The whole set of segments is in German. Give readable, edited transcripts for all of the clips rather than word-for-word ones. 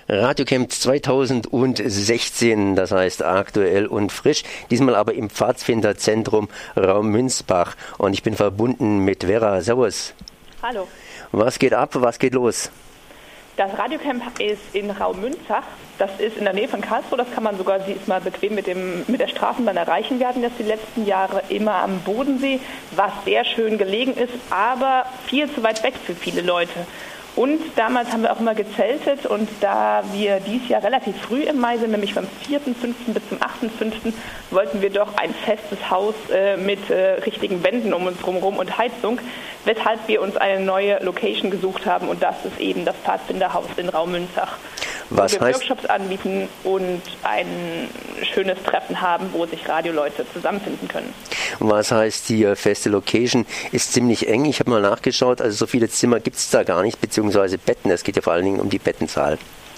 Radiocamp 2016, das heißt aktuell und frisch, diesmal aber im Pfadfinderzentrum Raum Münzbach. Und ich bin verbunden mit Vera. Servus. Hallo. Was geht ab, was geht los? Das Radiocamp ist in Raum Münzbach. Das ist in der Nähe von Karlsruhe. Das kann man sogar diesmal bequem mit der Straßenbahn erreichen. Wir hatten das die letzten Jahre immer am Bodensee, was sehr schön gelegen ist, aber viel zu weit weg für viele Leute. Und damals haben wir auch immer gezeltet, und da wir dieses Jahr relativ früh im Mai sind, nämlich vom 4.5. bis zum 8.5., wollten wir doch ein festes Haus mit richtigen Wänden um uns drumherum und Heizung, weshalb wir uns eine neue Location gesucht haben, und das ist eben das Pfadfinderhaus in Raum Münzbach, wo wir Workshops anbieten und ein schönes Treffen haben, wo sich Radioleute zusammenfinden können. Was heißt die feste Location? Ist ziemlich eng. Ich habe mal nachgeschaut, also so viele Zimmer gibt es da gar nicht, beziehungsweise Betten. Es geht ja vor allen Dingen um die Bettenzahl.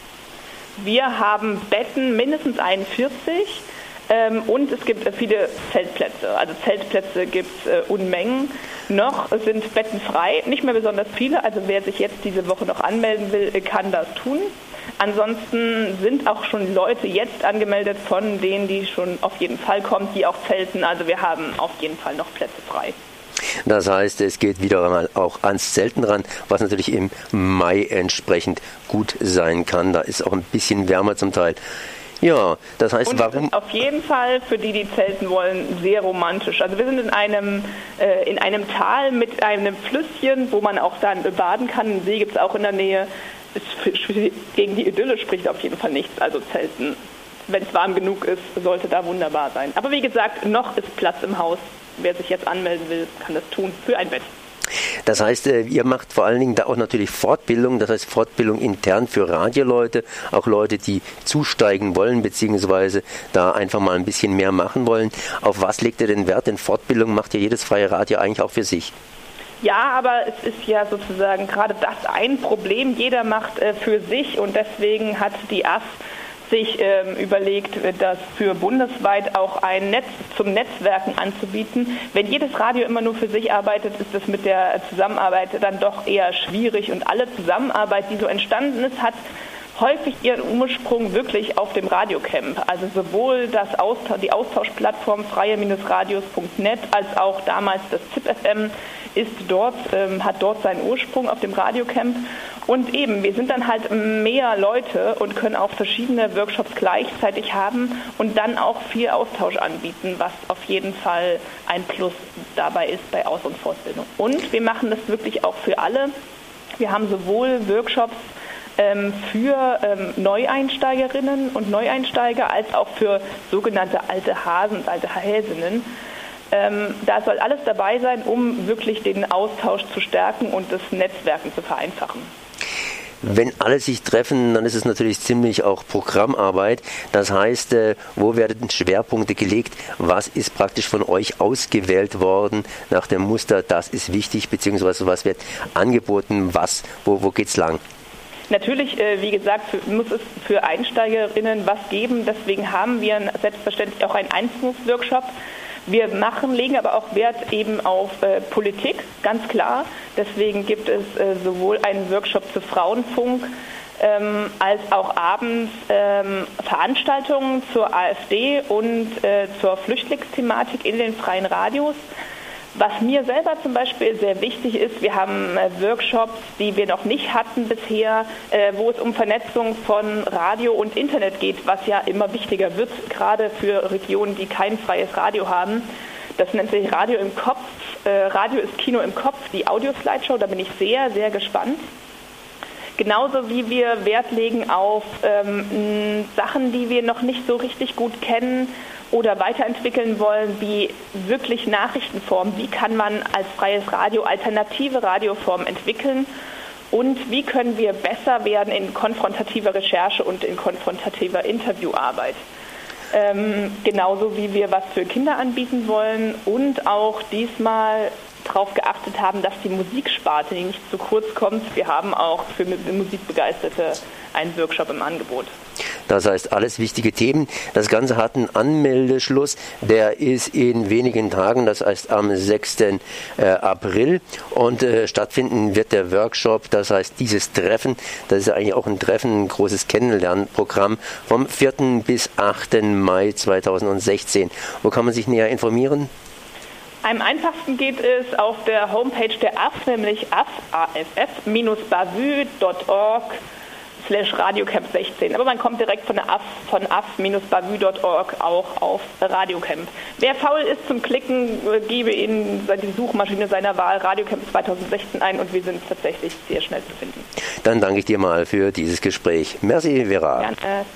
Wir haben Betten, mindestens 41, und es gibt viele Zeltplätze. Also Zeltplätze gibt es Unmengen. Noch sind Betten frei, nicht mehr besonders viele. Also wer sich jetzt diese Woche noch anmelden will, kann das tun. Ansonsten sind auch schon Leute jetzt angemeldet von denen, die schon auf jeden Fall kommen, die auch zelten. Also wir haben auf jeden Fall noch Plätze frei. Das heißt, es geht wieder mal auch ans Zelten ran, was natürlich im Mai entsprechend gut sein kann. Da ist auch ein bisschen wärmer zum Teil. Ja, das heißt, und warum? Es ist auf jeden Fall für die, die zelten wollen, sehr romantisch. Also wir sind in einem Tal mit einem Flüsschen, wo man auch dann baden kann. Einen See gibt es auch in der Nähe. Gegen die Idylle spricht auf jeden Fall nichts. Also Zelten, wenn es warm genug ist, sollte da wunderbar sein. Aber wie gesagt, noch ist Platz im Haus. Wer sich jetzt anmelden will, kann das tun für ein Bett. Das heißt, ihr macht vor allen Dingen da auch natürlich Fortbildung, das heißt Fortbildung intern für Radioleute, auch Leute, die zusteigen wollen, beziehungsweise da einfach mal ein bisschen mehr machen wollen. Auf was legt ihr denn Wert? Denn Fortbildung macht ja jedes freie Radio eigentlich auch für sich. Ja, aber es ist ja sozusagen gerade das ein Problem. Jeder macht für sich, und deswegen hat die AF sich überlegt, das für bundesweit auch ein Netz zum Netzwerken anzubieten. Wenn jedes Radio immer nur für sich arbeitet, ist das mit der Zusammenarbeit dann doch eher schwierig. Und alle Zusammenarbeit, die so entstanden ist, hat häufig ihren Ursprung wirklich auf dem Radiocamp. Also sowohl die Austauschplattform freie-radios.net als auch damals das ZIP-FM hat dort seinen Ursprung auf dem Radiocamp. Und eben, wir sind dann halt mehr Leute und können auch verschiedene Workshops gleichzeitig haben und dann auch viel Austausch anbieten, was auf jeden Fall ein Plus dabei ist bei Aus- und Fortbildung. Und wir machen das wirklich auch für alle. Wir haben sowohl Workshops für Neueinsteigerinnen und Neueinsteiger als auch für sogenannte alte Hasen und alte Häsinnen. Da soll alles dabei sein, um wirklich den Austausch zu stärken und das Netzwerken zu vereinfachen. Wenn alle sich treffen, dann ist es natürlich ziemlich auch Programmarbeit. Das heißt, wo werden Schwerpunkte gelegt? Was ist praktisch von euch ausgewählt worden nach dem Muster, das ist wichtig, beziehungsweise was wird angeboten, wo geht's lang? Natürlich, wie gesagt, muss es für Einsteigerinnen was geben. Deswegen haben wir selbstverständlich auch einen Einführungsworkshop. Wir legen aber auch Wert eben auf Politik, ganz klar. Deswegen gibt es sowohl einen Workshop zu Frauenfunk als auch abends Veranstaltungen zur AfD und zur Flüchtlingsthematik in den freien Radios. Was mir selber zum Beispiel sehr wichtig ist, wir haben Workshops, die wir noch nicht hatten bisher, wo es um Vernetzung von Radio und Internet geht, was ja immer wichtiger wird, gerade für Regionen, die kein freies Radio haben. Das nennt sich Radio im Kopf. Radio ist Kino im Kopf, die Audio-Slideshow, da bin ich sehr, sehr gespannt. Genauso wie wir Wert legen auf Sachen, die wir noch nicht so richtig gut kennen oder weiterentwickeln wollen, wie wirklich Nachrichtenformen. Wie kann man als freies Radio alternative Radioformen entwickeln? Und wie können wir besser werden in konfrontativer Recherche und in konfrontativer Interviewarbeit? Genauso wie wir was für Kinder anbieten wollen und auch diesmal darauf geachtet haben, dass die Musiksparte nicht zu kurz kommt. Wir haben auch für Musikbegeisterte einen Workshop im Angebot. Das heißt, alles wichtige Themen. Das Ganze hat einen Anmeldeschluss, der ist in wenigen Tagen, das heißt am 6. April. Und stattfinden wird der Workshop, das heißt dieses Treffen, das ist ja eigentlich auch ein Treffen, ein großes Kennenlernprogramm vom 4. bis 8. Mai 2016. Wo kann man sich näher informieren? Am einfachsten geht es auf der Homepage der AF, nämlich aff-bavü.org/Radiocamp 16. Aber man kommt direkt von aff-bavü.org auch auf Radiocamp. Wer faul ist zum Klicken, gebe in die Suchmaschine seiner Wahl Radiocamp 2016 ein und wir sind tatsächlich sehr schnell zu finden. Dann danke ich dir mal für dieses Gespräch. Merci, Vera. Gerne.